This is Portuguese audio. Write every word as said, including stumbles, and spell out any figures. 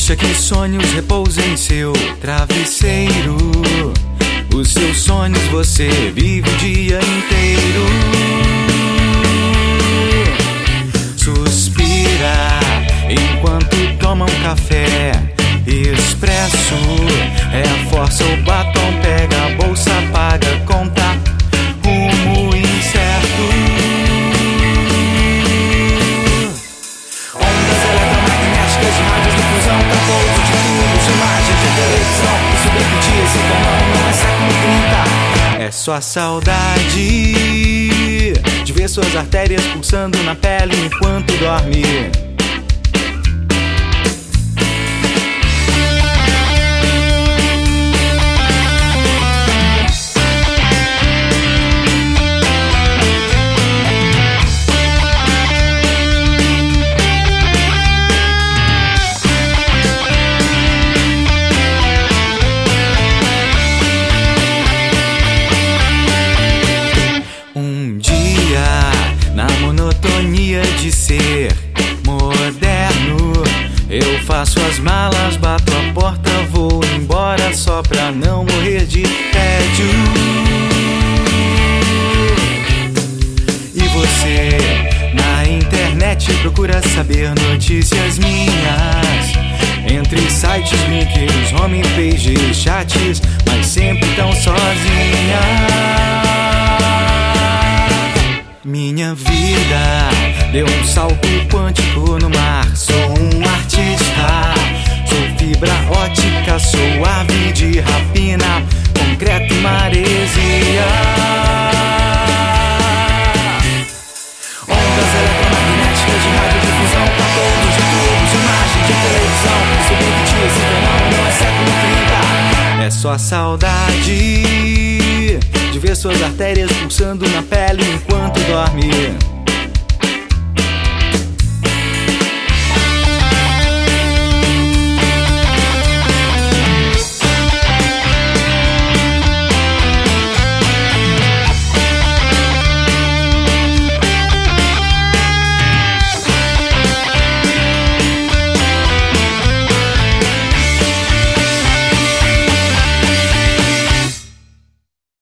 Deixa que sonhos repousem em seu travesseiro. Os seus sonhos você vive o dia inteiro. Suspira enquanto toma um café expresso. É a força, o batom, pega a bolsa, paga a conta, rumo incerto. Ondas eletromagnéticas de radiodifusão, pra pouso de tubos, de imagem de televisão. Isso repetir esse comando não é século trinta. É só a saudade de ver suas artérias pulsando na pele enquanto dorme. Na monotonia de ser moderno, eu faço as malas, bato a porta, vou embora só pra não morrer de tédio. E você, na internet, procura saber notícias minhas, entre sites, links, homepages, chats, mas sempre tão sozinha. Minha vida deu um salto quântico no mar. Sou um artista, sou fibra ótica, sou ave de rapina, concreto e maresia. Ondas eletromagnéticas de radiodifusão, pra todos de tubos, imagem de televisão. Isso repetir esse fenômeno não é século trinta. É só a saudade de ver suas artérias pulsando na pele enquanto dorme.